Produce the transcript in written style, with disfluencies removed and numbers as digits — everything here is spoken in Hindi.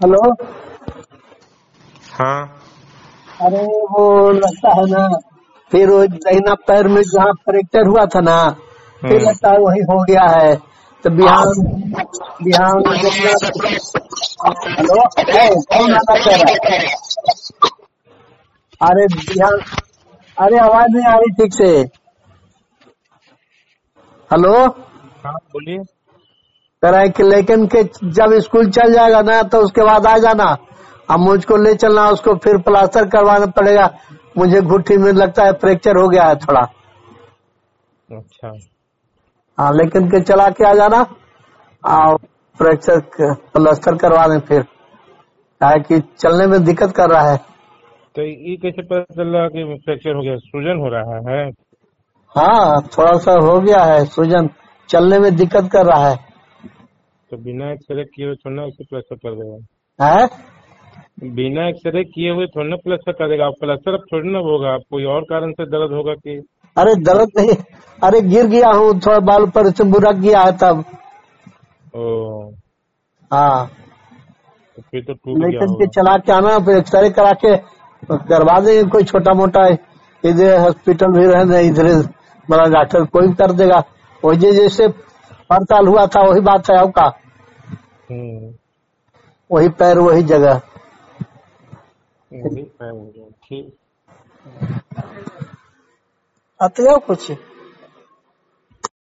हेलो। हाँ। अरे वो लगता है ना, फिर वो दाहिना पैर में जहाँ फ्रैक्चर हुआ था ना, फिर लगता है वही हो गया है। तो बिहान बिहान देखना। हेलो, है कौन आना कह रहा है? अरे बिहान, अरे आवाज नहीं आ रही ठीक से। हेलो, हाँ बोलिए। कह रहा है कि लेकिन के जब स्कूल चल जाएगा ना तो उसके बाद आ जाना। अब मुझको ले चलना, उसको फिर प्लास्टर करवाना पड़ेगा। मुझे घुट्टी में लगता है फ्रैक्चर हो गया है थोड़ा। अच्छा। हाँ, लेकिन के चला के आ जाना और फ्रैक्चर प्लास्टर करवा दें फिर, क्या है कि चलने में दिक्कत कर रहा है। तो ये कैसे पता चल रहा कि फ्रैक्चर हो गया? सूजन हो रहा है? हाँ, थोड़ा सा हो गया है सूजन, चलने में दिक्कत कर रहा है। तो बिना एक्सरे किए हुए थोड़ा ना उसे प्लास्टर कर देगा। है? बिना एक्सरे किए हुए थोड़ा ना प्लास्टर कर देगा। आप प्लास्टर अब थोड़ी ना होगा, आप कोई और कारण से दर्द होगा कि? अरे दर्द नहीं, अरे गिर गया हूँ, थोड़ा बाल पर से बुरक गया है तब। ओ, हाँ, तो फिर तो टूट गया लेकिन के होगा। चला के आना, फिर एक्सरे करा के करवा देंगे कोई छोटा मोटा। इधर हॉस्पिटल भी रहना, इधर बड़ा डॉक्टर कोई भी कर देगा। वही जैसे हड़ताल हुआ था वही बात है आपका, हम्म। वही पैर वही जगह। वही है, ठीक। आते हो कुछ